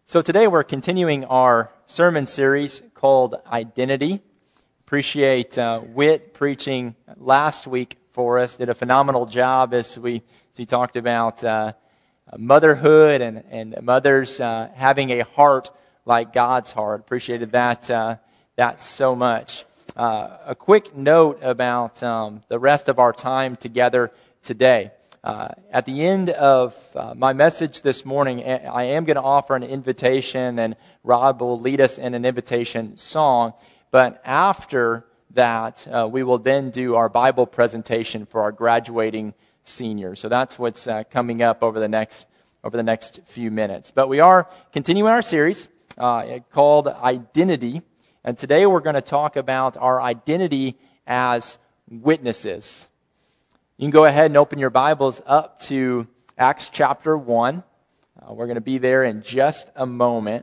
So today we're continuing our sermon series called Identity. Appreciate Whit preaching last week for us. Did a phenomenal job as he talked about motherhood and mothers having a heart like God's heart. Appreciated that so much. A quick note about the rest of our time together today. At the end of my message this morning, I am going to offer an invitation, and Rob will lead us in an invitation song. But after that, we will then do our Bible presentation for our graduating seniors. So that's what's coming up over the next few minutes. But we are continuing our series called Identity, and today we're going to talk about our identity as witnesses. You can go ahead and open your Bibles up to Acts chapter 1. We're going to be there in just a moment.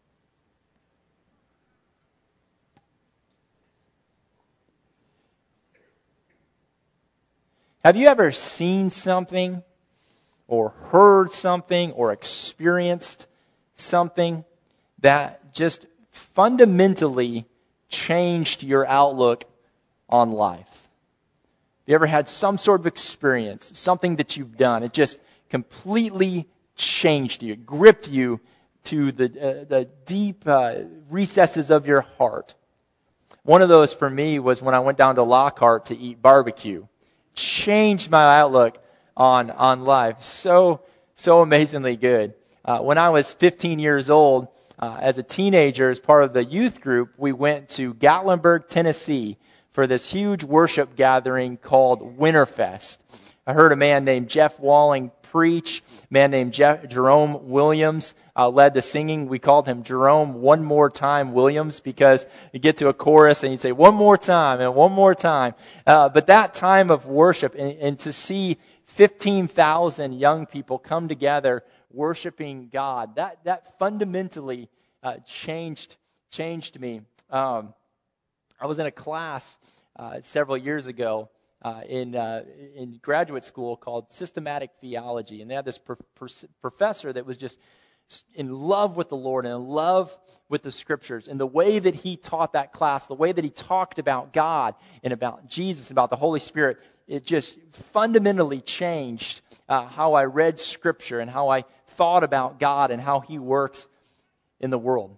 Have you ever seen something or heard something or experienced something that just fundamentally changed your outlook on life? You ever had some sort of experience, something that you've done, it just completely changed you, it gripped you to the deep recesses of your heart? One of those for me was when I went down to Lockhart to eat barbecue. Changed my outlook on life. So amazingly good. When I was 15 years old, as a teenager, as part of the youth group, we went to Gatlinburg, Tennessee, for this huge worship gathering called Winterfest. I heard a man named Jeff Walling preach. A man named Jerome Williams led the singing. We called him Jerome One More Time Williams because you get to a chorus and you say, one more time and one more time. But that time of worship and to see 15,000 young people come together worshiping God, that fundamentally changed me. I was in a class several years ago in graduate school called Systematic Theology, and they had this professor that was just in love with the Lord and in love with the Scriptures. And the way that he taught that class, the way that he talked about God and about Jesus and about the Holy Spirit, it just fundamentally changed how I read Scripture and how I thought about God and how He works in the world.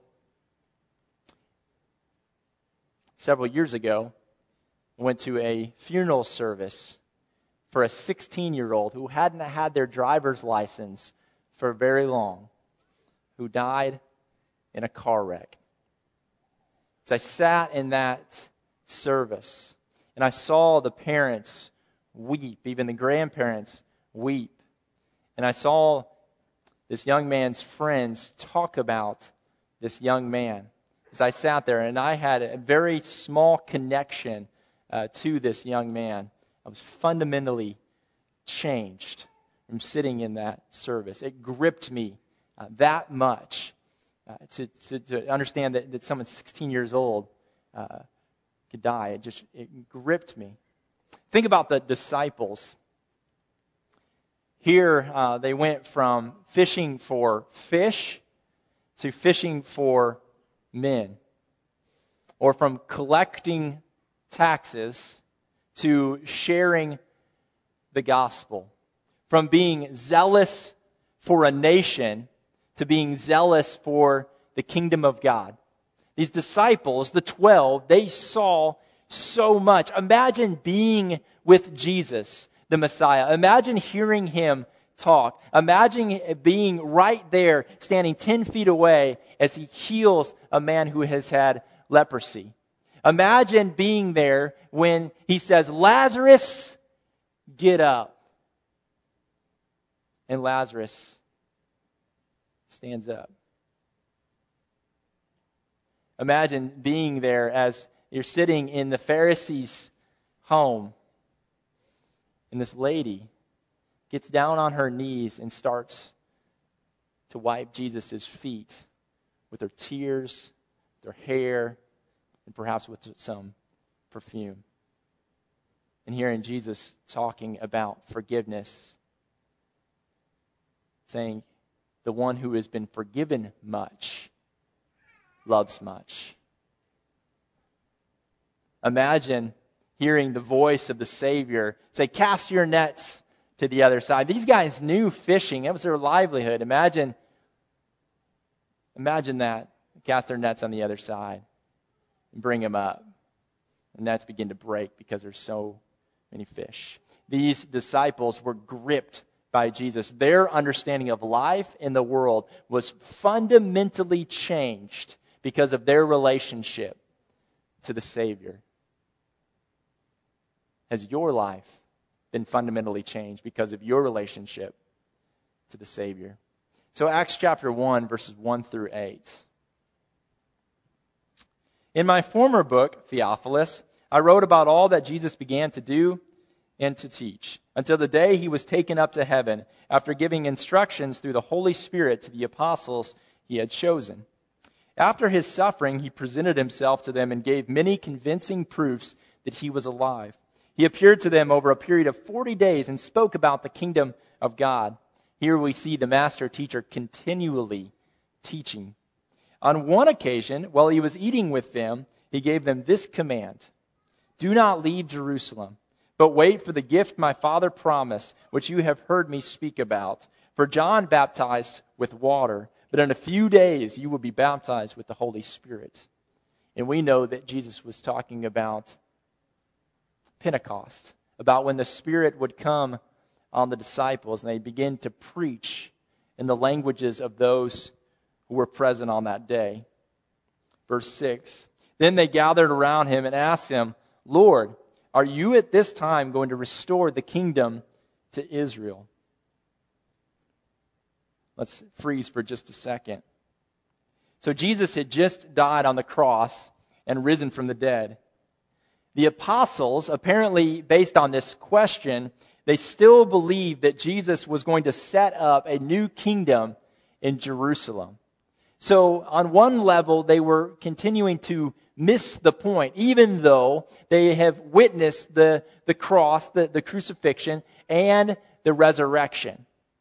Several years ago, I went to a funeral service for a 16-year-old who hadn't had their driver's license for very long, who died in a car wreck. As I sat in that service, and I saw the parents weep, even the grandparents weep, and I saw this young man's friends talk about this young man. As I sat there, and I had a very small connection to this young man, I was fundamentally changed from sitting in that service. It gripped me that much to understand that someone 16 years old could die. It gripped me. Think about the disciples. Here, they went from fishing for fish to fishing for men, or from collecting taxes to sharing the gospel, from being zealous for a nation to being zealous for the kingdom of God. These disciples, the 12, they saw so much. Imagine being with Jesus, the Messiah. Imagine hearing Him talk. Imagine being right there, standing 10 feet away as He heals a man who has had leprosy. Imagine being there when He says, Lazarus, get up. And Lazarus stands up. Imagine being there as you're sitting in the Pharisee's home, and this lady gets down on her knees and starts to wipe Jesus' feet with her tears, with her hair, and perhaps with some perfume. And hearing Jesus talking about forgiveness, saying, the one who has been forgiven much loves much. Imagine hearing the voice of the Savior say, cast your nets to the other side. These guys knew fishing. It was their livelihood. Imagine that. Cast their nets on the other side and bring them up. And nets begin to break because there's so many fish. These disciples were gripped by Jesus. Their understanding of life in the world was fundamentally changed because of their relationship to the Savior. Has your life been fundamentally changed because of your relationship to the Savior? So Acts chapter 1, verses 1 through 8. In my former book, Theophilus, I wrote about all that Jesus began to do and to teach, until the day he was taken up to heaven, after giving instructions through the Holy Spirit to the apostles he had chosen. After his suffering, he presented himself to them and gave many convincing proofs that he was alive. He appeared to them over a period of 40 days and spoke about the kingdom of God. Here we see the master teacher continually teaching. On one occasion, while he was eating with them, he gave them this command: do not leave Jerusalem, but wait for the gift my Father promised, which you have heard me speak about. For John baptized with water, but in a few days you will be baptized with the Holy Spirit. And we know that Jesus was talking about Pentecost, about when the Spirit would come on the disciples and they begin to preach in the languages of those who were present on that day. Verse 6, then they gathered around him and asked him, Lord, are you at this time going to restore the kingdom to Israel? Let's freeze for just a second. So Jesus had just died on the cross and risen from the dead. The apostles, apparently based on this question, they still believed that Jesus was going to set up a new kingdom in Jerusalem. So on one level, they were continuing to miss the point, even though they have witnessed the cross, the crucifixion, and the resurrection.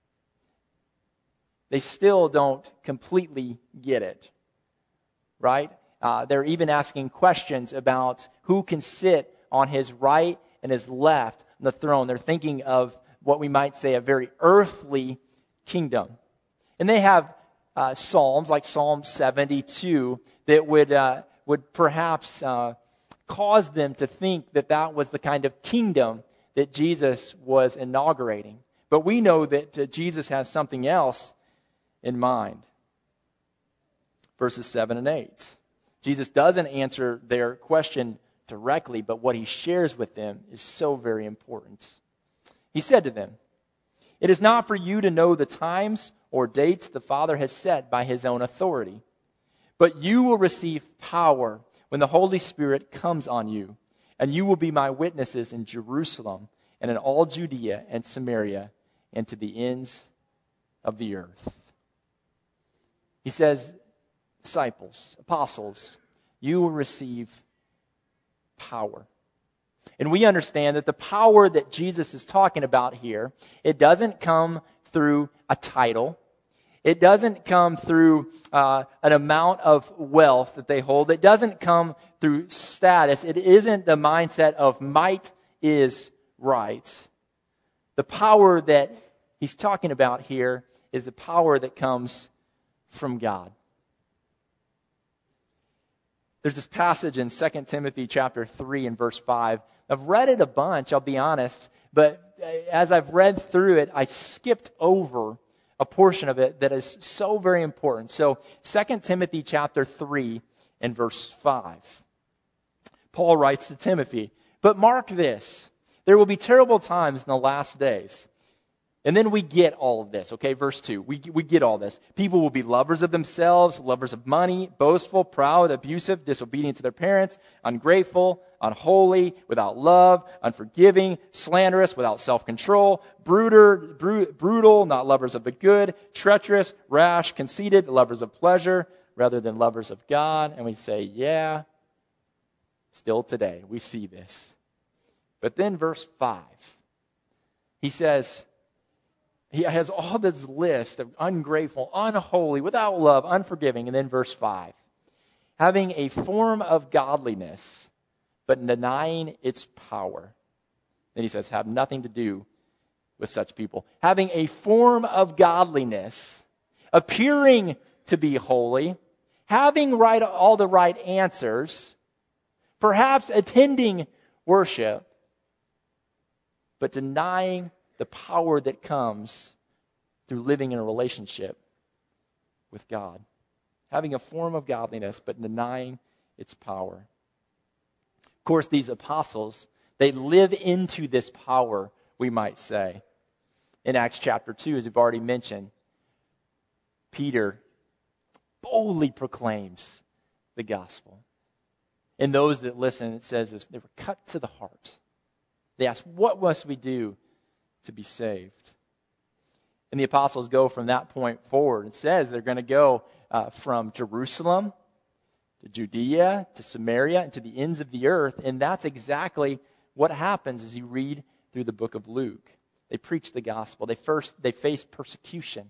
They still don't completely get it, right? They're even asking questions about who can sit on his right and his left on the throne. They're thinking of what we might say a very earthly kingdom. And they have psalms like Psalm 72 that would perhaps cause them to think that that was the kind of kingdom that Jesus was inaugurating. But we know that Jesus has something else in mind. Verses 7 and 8. Jesus doesn't answer their question directly, but what he shares with them is so very important. He said to them, it is not for you to know the times or dates the Father has set by his own authority, but you will receive power when the Holy Spirit comes on you, and you will be my witnesses in Jerusalem and in all Judea and Samaria and to the ends of the earth. He says, disciples, apostles, you will receive power. And we understand that the power that Jesus is talking about here, it doesn't come through a title. It doesn't come through an amount of wealth that they hold. It doesn't come through status. It isn't the mindset of might is right. The power that he's talking about here is a power that comes from God. There's this passage in 2 Timothy chapter 3 and verse 5. I've read it a bunch, I'll be honest, but as I've read through it, I skipped over a portion of it that is so very important. So 2 Timothy chapter 3 and verse 5. Paul writes to Timothy, but mark this, there will be terrible times in the last days. And then we get all of this, okay? Verse 2, we get all this. People will be lovers of themselves, lovers of money, boastful, proud, abusive, disobedient to their parents, ungrateful, unholy, without love, unforgiving, slanderous, without self-control, brutal, not lovers of the good, treacherous, rash, conceited, lovers of pleasure rather than lovers of God. And we say, yeah, still today we see this. But then verse 5, he says, he has all this list of ungrateful, unholy, without love, unforgiving. And then verse 5, having a form of godliness, but denying its power. Then he says, have nothing to do with such people. Having a form of godliness, appearing to be holy, having all the right answers, perhaps attending worship, but denying the power that comes through living in a relationship with God. Having a form of godliness, but denying its power. Of course, these apostles, they live into this power, we might say. In Acts chapter 2, as we've already mentioned, Peter boldly proclaims the gospel. And those that listen, it says they were cut to the heart. They asked, what must we do to be saved? And the apostles go from that point forward. It says they're going to go from Jerusalem to Judea to Samaria and to the ends of the earth. And that's exactly what happens as you read through the book of Luke. They preach the gospel. They face persecution.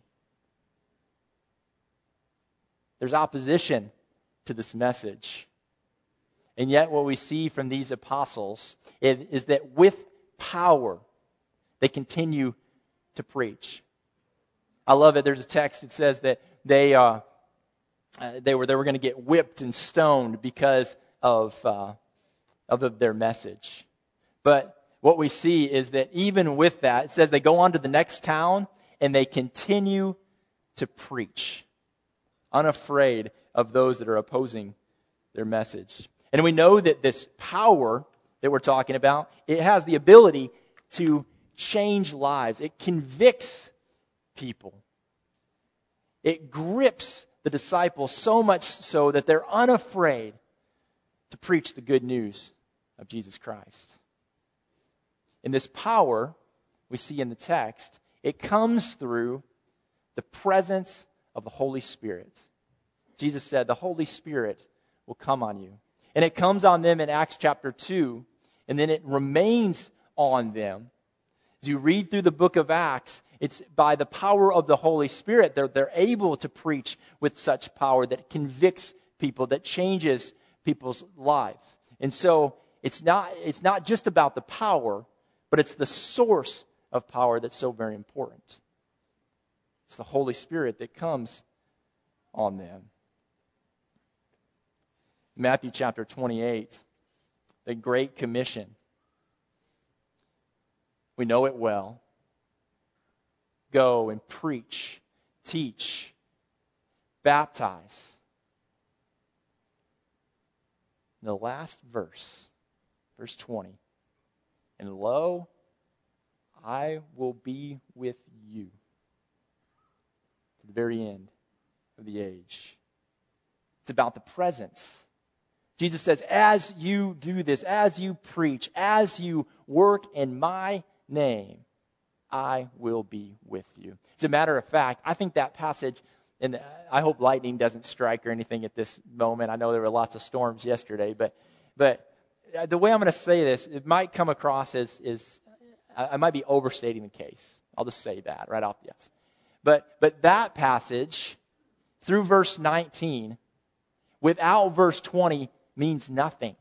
There's opposition to this message. And yet what we see from these apostles is that with power, they continue to preach. I love it. There's a text that says that they were going to get whipped and stoned because of their message. But what we see is that even with that, it says they go on to the next town and they continue to preach, unafraid of those that are opposing their message. And we know that this power that we're talking about, it has the ability to change lives. It convicts people. It grips the disciples so much so that they're unafraid to preach the good news of Jesus Christ. And this power we see in the text, it comes through the presence of the Holy Spirit. Jesus said, the Holy Spirit will come on you. And it comes on them in Acts chapter 2, and then it remains on them. As you read through the book of Acts, it's by the power of the Holy Spirit they're able to preach with such power that convicts people, that changes people's lives. And so it's not just about the power, but it's the source of power that's so very important. It's the Holy Spirit that comes on them. Matthew chapter 28, the Great Commission. We know it well. Go and preach, teach, baptize. In the last verse, verse 20. And lo, I will be with you to the very end of the age. It's about the presence. Jesus says, as you do this, as you preach, as you work in my name, I will be with you. As a matter of fact, I think that passage, and I hope lightning doesn't strike or anything at this moment. I know there were lots of storms yesterday, but the way I'm going to say this, it might come across as I might be overstating the case. I'll just say that right off the bat. But that passage, through verse 19, without verse 20, means nothing.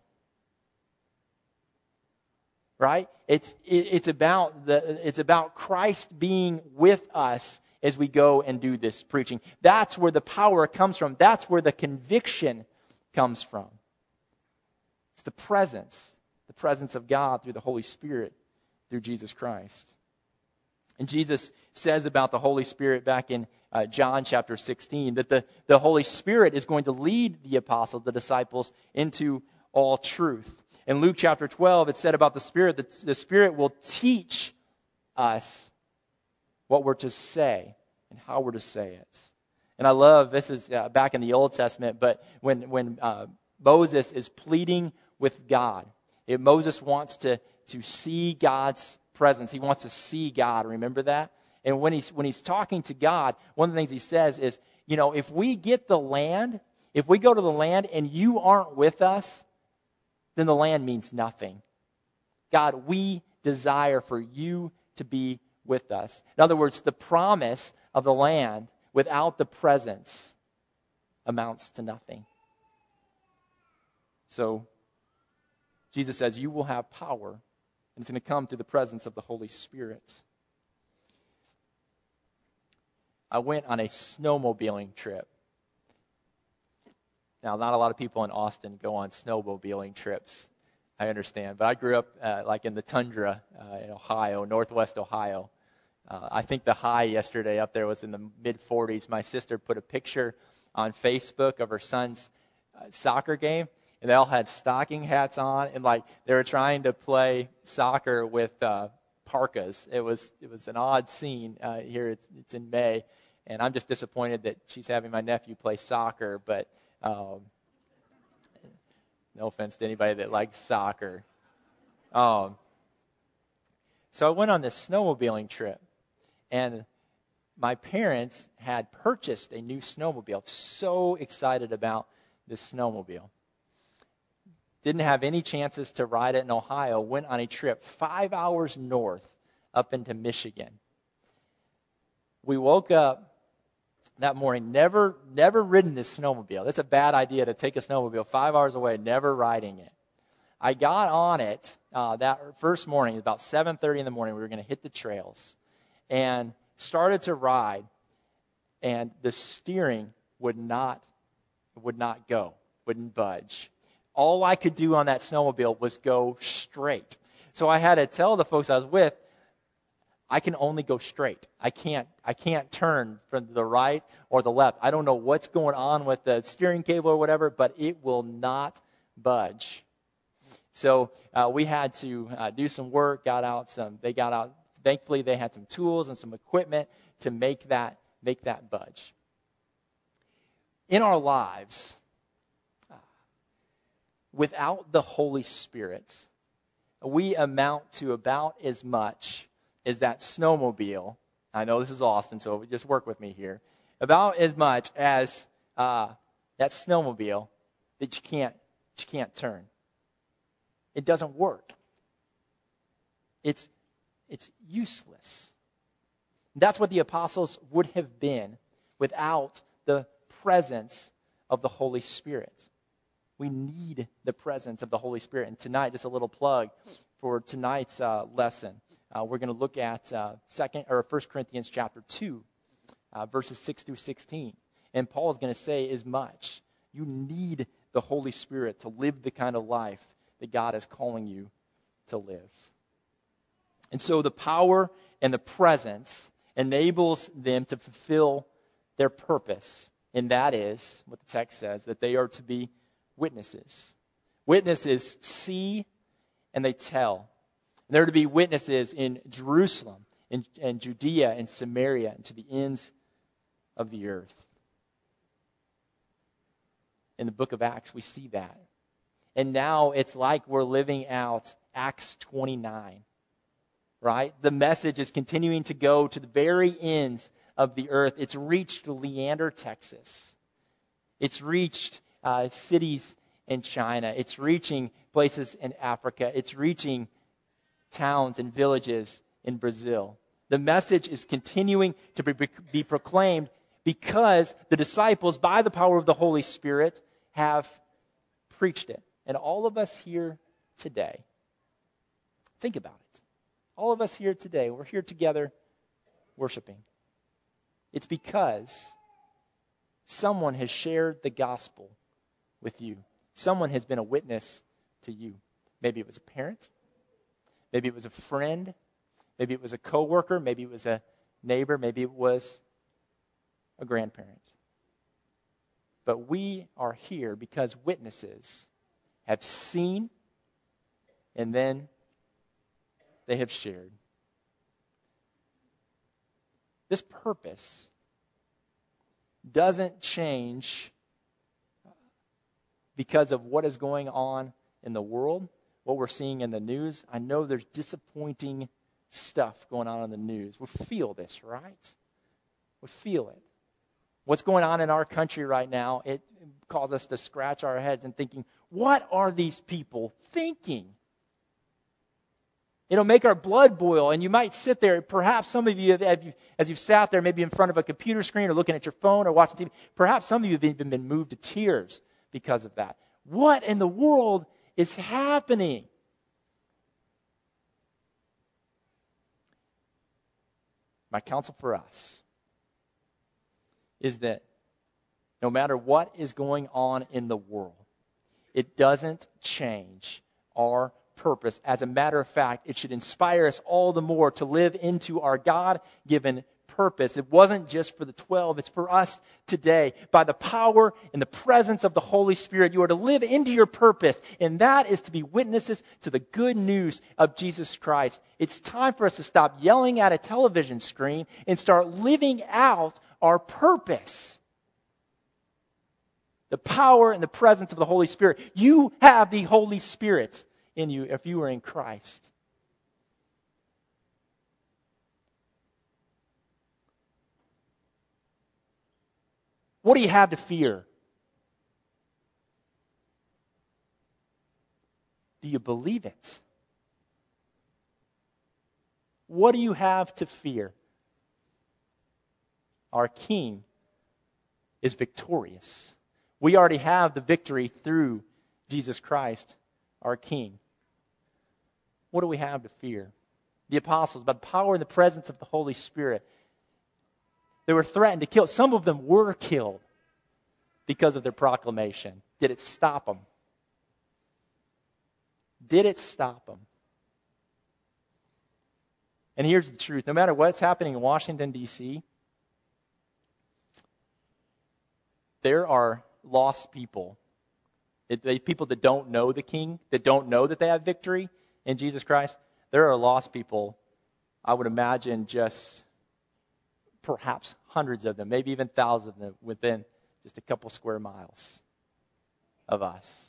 Right? It's about Christ being with us as we go and do this preaching. That's where the power comes from. That's where the conviction comes from. It's the presence of God through the Holy Spirit, through Jesus Christ. And Jesus says about the Holy Spirit back in John chapter 16 that the Holy Spirit is going to lead the apostles, the disciples, into all truth. In Luke chapter 12, it said about the Spirit that the Spirit will teach us what we're to say and how we're to say it. And I love, this is back in the Old Testament, but when Moses is pleading with God, Moses wants to see God's presence. He wants to see God. Remember that? And when he's talking to God, one of the things he says is, if we get the land, if we go to the land and you aren't with us, then the land means nothing. God, we desire for you to be with us. In other words, the promise of the land without the presence amounts to nothing. So Jesus says, you will have power, and it's going to come through the presence of the Holy Spirit. I went on a snowmobiling trip. Now, not a lot of people in Austin go on snowmobiling trips, I understand. But I grew up like in the tundra in Ohio, northwest Ohio. I think the high yesterday up there was in the mid-40s. My sister put a picture on Facebook of her son's soccer game, and they all had stocking hats on, and like they were trying to play soccer with parkas. It was an odd scene here. It's in May, and I'm just disappointed that she's having my nephew play soccer, but no offense to anybody that likes soccer. So I went on this snowmobiling trip, and my parents had purchased a new snowmobile. So excited about this snowmobile. Didn't have any chances to ride it in Ohio. Went on a trip 5 hours north up into Michigan. We woke up that morning, never ridden this snowmobile. That's a bad idea to take a snowmobile 5 hours away, never riding it. I got on it that first morning, about 7:30 in the morning. We were going to hit the trails and started to ride, and the steering would not go, wouldn't budge. All I could do on that snowmobile was go straight. So I had to tell the folks I was with, I can only go straight. I can't turn from the right or the left. I don't know what's going on with the steering cable or whatever, but it will not budge. So we had to do some work, thankfully they had some tools and some equipment to make that budge. In our lives, without the Holy Spirit, we amount to about as much as that snowmobile. I know this is Austin, so just work with me here. About as much as that snowmobile that you can't turn. It doesn't work. It's useless. That's what the apostles would have been without the presence of the Holy Spirit. We need the presence of the Holy Spirit. And tonight, just a little plug for tonight's lesson. We're going to look at 1 Corinthians chapter 2, verses 6 through 16. And Paul is going to say as much. You need the Holy Spirit to live the kind of life that God is calling you to live. And so the power and the presence enables them to fulfill their purpose. And that is, what the text says, that they are to be witnesses. Witnesses see and they tell. And they're to be witnesses in Jerusalem, in Judea, and Samaria, and to the ends of the earth. In the book of Acts, we see that. And now it's like we're living out Acts 29, right? The message is continuing to go to the very ends of the earth. It's reached Leander, Texas. It's reached cities in China. It's reaching places in Africa. It's reaching towns and villages in Brazil. The message is continuing to be proclaimed because the disciples, by the power of the Holy Spirit, have preached it. And all of us here today, think about it. All of us here today, we're here together worshiping. It's because someone has shared the gospel with you. Someone has been a witness to you. Maybe it was a parent. Maybe it was a friend. Maybe it was a coworker. Maybe it was a neighbor. Maybe it was a grandparent. But we are here because witnesses have seen and then they have shared. This purpose doesn't change because of what is going on in the world, what we're seeing in the news. I know there's disappointing stuff going on in the news. We feel this, right? We feel it. What's going on in our country right now, it causes us to scratch our heads and thinking, what are these people thinking? It'll make our blood boil, and you might sit there. Perhaps some of you, as you've sat there, maybe in front of a computer screen or looking at your phone or watching TV, perhaps some of you have even been moved to tears because of that. What in the world is happening? My counsel for us is that no matter what is going on in the world, it doesn't change our purpose. As a matter of fact, it should inspire us all the more to live into our God-given purpose. It wasn't just for the 12, it's for us today. By the power and the presence of the Holy Spirit, you are to live into your purpose, and that is to be witnesses to the good news of Jesus Christ. It's time for us to stop yelling at a television screen and start living out our purpose. The power and the presence of the Holy Spirit. You have the Holy Spirit in you if you are in Christ. What do you have to fear? Do you believe it? What do you have to fear? Our King is victorious. We already have the victory through Jesus Christ, our King. What do we have to fear? The apostles, by the power and the presence of the Holy Spirit, they were threatened to kill. Some of them were killed because of their proclamation. Did it stop them? Did it stop them? And here's the truth. No matter what's happening in Washington, D.C., there are lost people. People that don't know the King, that don't know that they have victory in Jesus Christ. There are lost people, I would imagine, just perhaps hundreds of them, maybe even thousands of them within just a couple square miles of us.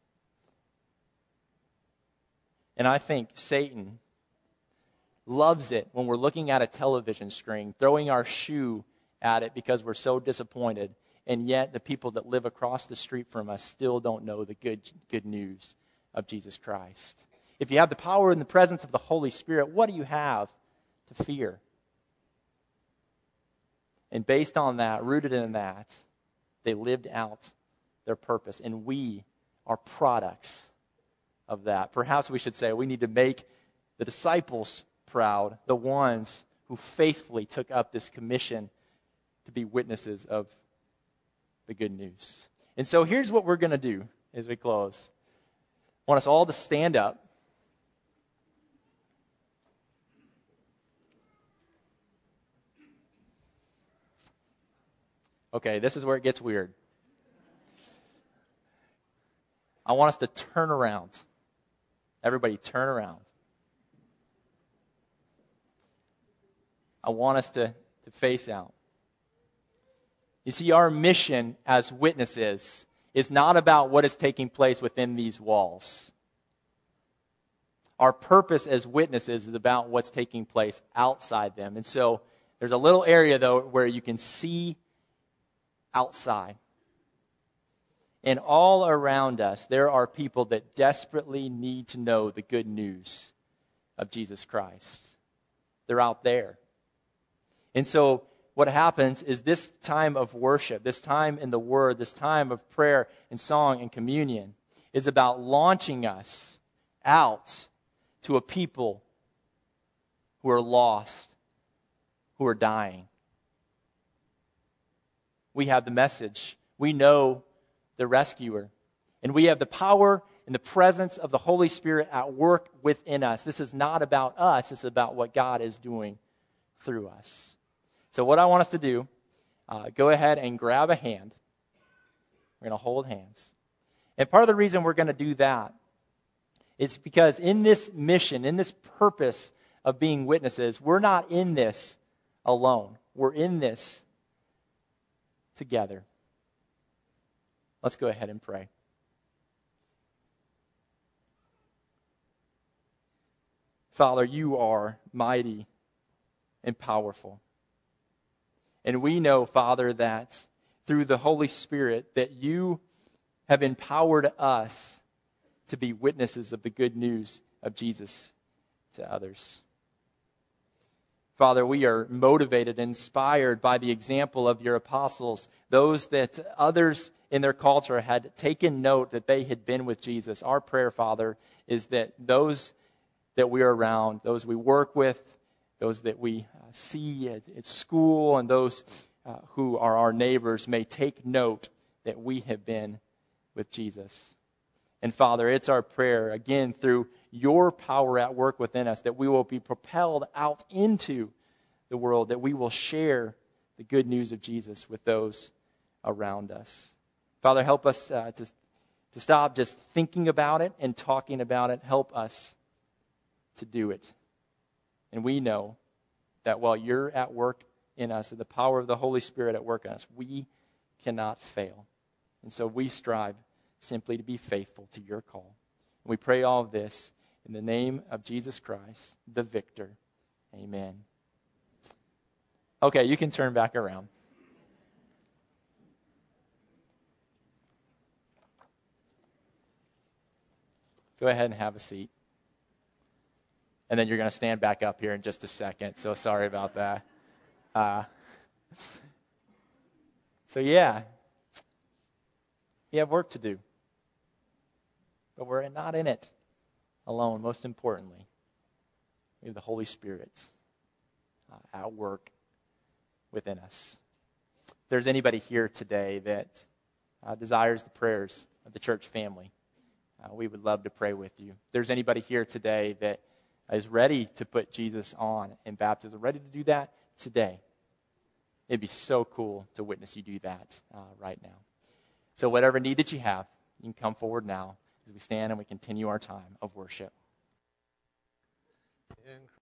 And I think Satan loves it when we're looking at a television screen, throwing our shoe at it because we're so disappointed, and yet the people that live across the street from us still don't know the good news of Jesus Christ. If you have the power and the presence of the Holy Spirit, what do you have to fear? And based on that, rooted in that, they lived out their purpose. And we are products of that. Perhaps we should say we need to make the disciples proud, the ones who faithfully took up this commission to be witnesses of the good news. And so here's what we're going to do as we close. I want us all to stand up. Okay, this is where it gets weird. I want us to turn around. Everybody turn around. I want us to face out. You see, our mission as witnesses is not about what is taking place within these walls. Our purpose as witnesses is about what's taking place outside them. And so there's a little area, though, where you can see outside. And all around us, there are people that desperately need to know the good news of Jesus Christ. They're out there. And so what happens is this time of worship, this time in the Word, this time of prayer and song and communion is about launching us out to a people who are lost, who are dying. We have the message. We know the rescuer. And we have the power and the presence of the Holy Spirit at work within us. This is not about us. It's about what God is doing through us. So what I want us to do, go ahead and grab a hand. We're going to hold hands. And part of the reason we're going to do that is because in this mission, in this purpose of being witnesses, we're not in this alone. We're in this together. Let's go ahead and pray. Father, you are mighty and powerful. And we know, Father, that through the Holy Spirit that you have empowered us to be witnesses of the good news of Jesus to others. Father, we are motivated, inspired by the example of your apostles, those that others in their culture had taken note that they had been with Jesus. Our prayer, Father, is that those that we are around, those we work with, those that we see at school, and those who are our neighbors may take note that we have been with Jesus. And Father, it's our prayer, again, through your power at work within us, that we will be propelled out into the world, that we will share the good news of Jesus with those around us. Father, help us to stop just thinking about it and talking about it. Help us to do it. And we know that while you're at work in us, and the power of the Holy Spirit at work in us, we cannot fail. And so we strive simply to be faithful to your call. And we pray all of this in the name of Jesus Christ, the victor. Amen. Okay, you can turn back around. Go ahead and have a seat. And then you're going to stand back up here in just a second, so sorry about that. So yeah, we have work to do. But we're not in it alone, most importantly. We have the Holy Spirit at work within us. If there's anybody here today that desires the prayers of the church family, we would love to pray with you. If there's anybody here today that is ready to put Jesus on in baptism, ready to do that today, it'd be so cool to witness you do that right now. So whatever need that you have, you can come forward now as we stand and we continue our time of worship.